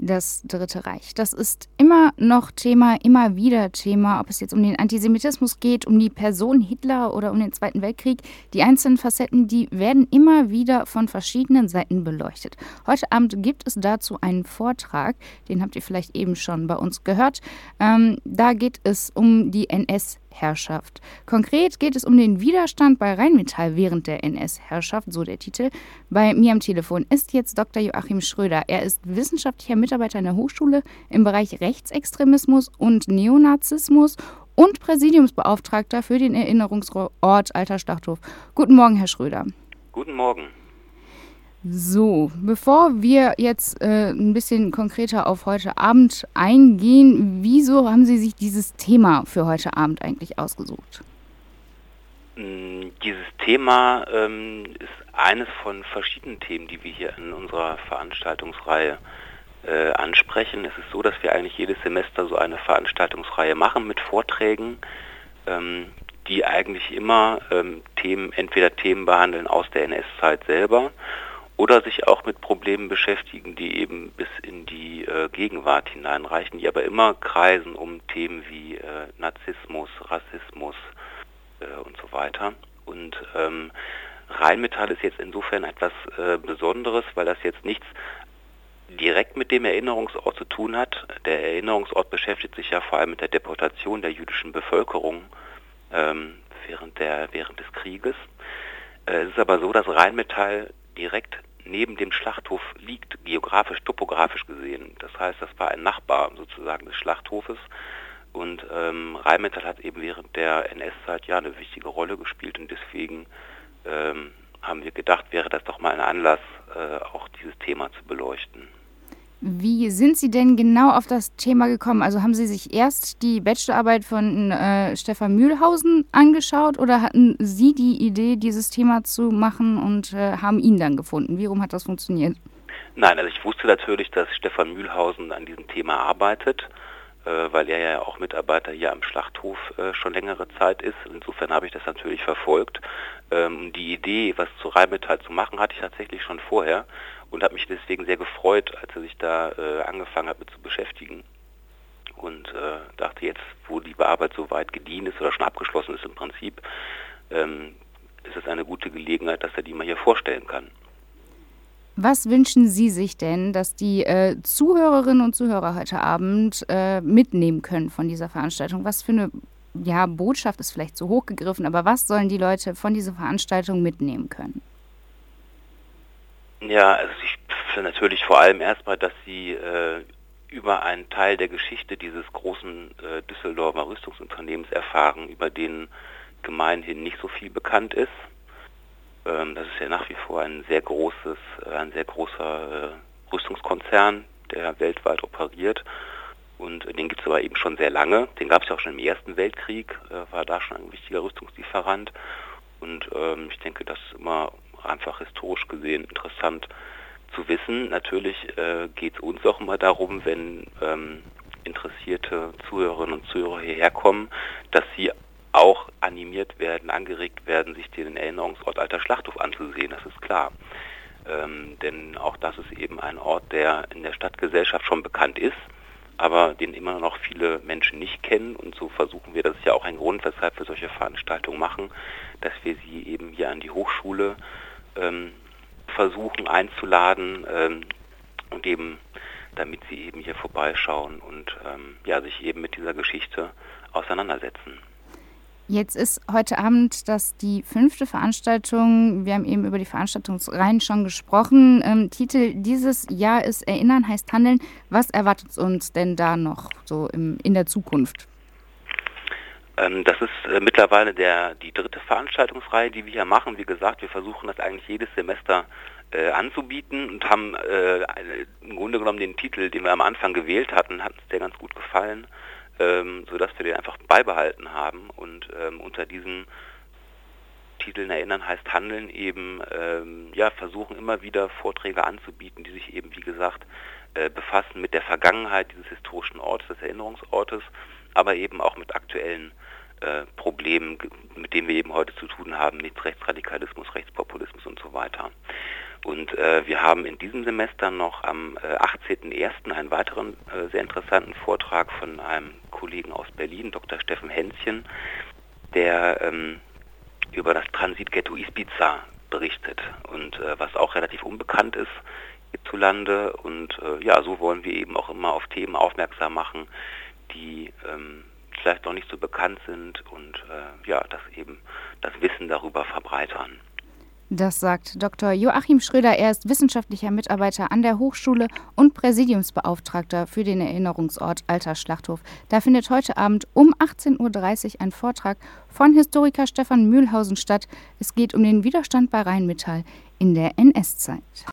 Das Dritte Reich. Das ist immer noch Thema, immer wieder Thema, ob es jetzt um den Antisemitismus geht, um die Person Hitler oder um den Zweiten Weltkrieg. Die einzelnen Facetten, die werden immer wieder von verschiedenen Seiten beleuchtet. Heute Abend gibt es dazu einen Vortrag, den habt ihr vielleicht eben schon bei uns gehört. Da geht es um die NS-Herrschaft. Konkret geht es um den Widerstand bei Rheinmetall während der NS-Herrschaft, so der Titel. Bei mir am Telefon ist jetzt Dr. Joachim Schröder. Er ist wissenschaftlicher Mitarbeiter in der Hochschule im Bereich Rechtsextremismus und Neonazismus und Präsidiumsbeauftragter für den Erinnerungsort Alter Schlachthof. Guten Morgen, Herr Schröder. Guten Morgen. So, bevor wir jetzt ein bisschen konkreter auf heute Abend eingehen, wieso haben Sie sich dieses Thema für heute Abend eigentlich ausgesucht? Dieses Thema ist eines von verschiedenen Themen, die wir hier in unserer Veranstaltungsreihe ansprechen. Es ist so, dass wir eigentlich jedes Semester so eine Veranstaltungsreihe machen mit Vorträgen, die eigentlich immer entweder Themen behandeln aus der NS-Zeit selber oder sich auch mit Problemen beschäftigen, die eben bis in die Gegenwart hineinreichen, die aber immer kreisen um Themen wie Nazismus, Rassismus und so weiter. Und Rheinmetall ist jetzt insofern etwas Besonderes, weil das jetzt nichts direkt mit dem Erinnerungsort zu tun hat. Der Erinnerungsort beschäftigt sich ja vor allem mit der Deportation der jüdischen Bevölkerung während des Krieges. Es ist aber so, dass Rheinmetall direkt neben dem Schlachthof liegt, geografisch, topografisch gesehen. Das heißt, das war ein Nachbar sozusagen des Schlachthofes. Und Rheinmetall hat eben während der NS-Zeit ja eine wichtige Rolle gespielt und deswegen haben wir gedacht, wäre das doch mal ein Anlass, auch dieses Thema zu beleuchten. Wie sind Sie denn genau auf das Thema gekommen? Also haben Sie sich erst die Bachelorarbeit von Stefan Mühlhausen angeschaut oder hatten Sie die Idee, dieses Thema zu machen und haben ihn dann gefunden? Wie rum hat das funktioniert? Nein, also ich wusste natürlich, dass Stefan Mühlhausen an diesem Thema arbeitet, weil er ja auch Mitarbeiter hier am Schlachthof schon längere Zeit ist. Insofern habe ich das natürlich verfolgt. Die Idee, was zu Rheinmetall zu machen, hatte ich tatsächlich schon vorher und habe mich deswegen sehr gefreut, als er sich da angefangen hat mit zu beschäftigen. Und dachte jetzt, wo die Arbeit so weit gediehen ist oder schon abgeschlossen ist im Prinzip, ist es eine gute Gelegenheit, dass er die mal hier vorstellen kann. Was wünschen Sie sich denn, dass die Zuhörerinnen und Zuhörer heute Abend mitnehmen können von dieser Veranstaltung? Was für eine Botschaft ist vielleicht zu hoch gegriffen, aber was sollen die Leute von dieser Veranstaltung mitnehmen können? Ja, also ich finde natürlich vor allem erstmal, dass sie über einen Teil der Geschichte dieses großen Düsseldorfer Rüstungsunternehmens erfahren, über den gemeinhin nicht so viel bekannt ist. Das ist ja nach wie vor ein sehr großer Rüstungskonzern, der weltweit operiert. Und den gibt es aber eben schon sehr lange. Den gab es ja auch schon im Ersten Weltkrieg, war da schon ein wichtiger Rüstungslieferant. Und ich denke, das ist immer einfach historisch gesehen interessant zu wissen. Natürlich geht es uns auch immer darum, wenn interessierte Zuhörerinnen und Zuhörer hierher kommen, dass sie auch animiert werden, angeregt werden, sich den Erinnerungsort Alter Schlachthof anzusehen, das ist klar. Denn auch das ist eben ein Ort, der in der Stadtgesellschaft schon bekannt ist, aber den immer noch viele Menschen nicht kennen. Und so versuchen wir, das ist ja auch ein Grund, weshalb wir solche Veranstaltungen machen, dass wir sie eben hier an die Hochschule versuchen einzuladen und eben, damit sie eben hier vorbeischauen und sich eben mit dieser Geschichte auseinandersetzen. Jetzt ist heute Abend das die 5. Veranstaltung. Wir haben eben über die Veranstaltungsreihen schon gesprochen. Titel dieses Jahr ist Erinnern heißt Handeln. Was erwartet uns denn da noch so in der Zukunft? Das ist mittlerweile die 3. Veranstaltungsreihe, die wir hier machen. Wie gesagt, wir versuchen das eigentlich jedes Semester anzubieten und haben im Grunde genommen den Titel, den wir am Anfang gewählt hatten, hat uns der ganz gut gefallen, sodass wir den einfach beibehalten haben und unter diesen Titeln Erinnern heißt Handeln eben versuchen immer wieder Vorträge anzubieten, die sich eben, wie gesagt, befassen mit der Vergangenheit dieses historischen Ortes, des Erinnerungsortes, aber eben auch mit aktuellen Problemen, mit denen wir eben heute zu tun haben, mit Rechtsradikalismus, Rechtspopulismus und so weiter. Und wir haben in diesem Semester noch am 18.01. einen weiteren sehr interessanten Vortrag von einem Kollegen aus Berlin, Dr. Steffen Hänschen, der über das Transitghetto Izbica berichtet und was auch relativ unbekannt ist hierzulande. Und so wollen wir eben auch immer auf Themen aufmerksam machen, die vielleicht noch nicht so bekannt sind und das eben das Wissen darüber verbreitern. Das sagt Dr. Joachim Schröder. Er ist wissenschaftlicher Mitarbeiter an der Hochschule und Präsidiumsbeauftragter für den Erinnerungsort Alter Schlachthof. Da findet heute Abend um 18.30 Uhr ein Vortrag von Historiker Stefan Mühlhausen statt. Es geht um den Widerstand bei Rheinmetall in der NS-Zeit.